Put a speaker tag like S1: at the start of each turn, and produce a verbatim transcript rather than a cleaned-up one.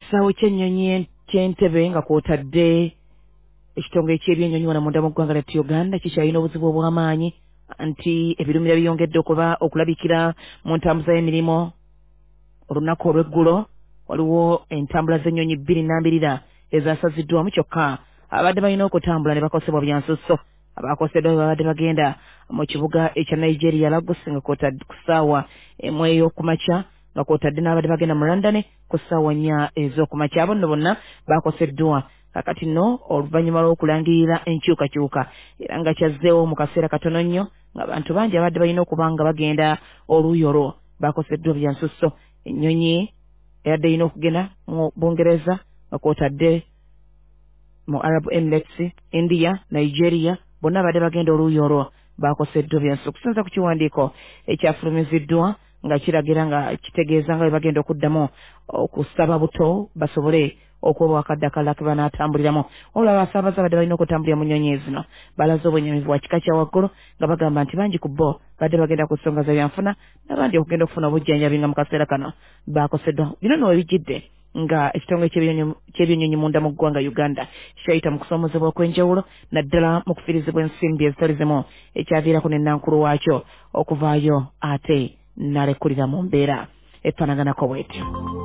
S1: Sawo ky'ennyonyi ky'Entebbe nga kw'otadde ekitongole eky'ebyennyonyi wano munda mu ggwanga lyattu Uganda kikyalina obuzibu obw'amaanyi anti ebirumira byongedde okuba okulabikira mu ntambuza y'emirimu. Olunaku olw'eggulo waliwo entambula z'ennyonyi bbiri nnambirira ezaasaziddwamu kyokka abadde balina okutambula ne bakosebwa bya nsusso. Abaakoseddwa babadde bagenda mu kibuga ekya Nigeria Lagos nga kw'otadde ku ssaawa emu ey'okumakya nga kw'otadde n'abadde bagenda mu London ku ssaawa nnya ez'okumakya. Abo nno bonna baakoseddwa kakati nno oluvannyuma lw'okulangirira enkyukakyuka era nga kyazzeewo mu kaseera katono nnyo ng'abantu bangi abadde balina okuba nga bagenda oluuyi olwo baakoseddwa bya nsusso. Ennyonyi eyadde erina okugenda mu Bungereza nga kw'otadde mu Arab Emirates, India, Nigeria bonna abadde bagenda oluuyi olwo baakoseddwa bya nsusso. Okusinza ku kiwandiiko ekyafulumiziddwa nga kiragira nga kitegeeza nga bwe bagenda okuddamu okusaba buto basobole okuba akadde akalala ke banaatambuliramu. Olwo abasaabaze abadde balina okutambulira mu nnyonyi zino balaze obwennyamivu bwa kika kya waggulu nga bagamba nti bangi ku bo badde bagenda ku nsonga za byanfuna n'abandi okugenda okufuna obujjanjabi nga mu kaseera kano baakoseddwa. Bino nno webijjidde nga ekitongole ky'ebyennyonyi munda mu ggwanga Uganda kyayita mu kusoomozebwa okw'enjawulo naddala mu kufiirizibwa ensimbi ezitali zimu ekyaviirako n'ennankulu waakyo okuvaayo ate n'alekulira mu mbeera efaanaganako bw'etyo.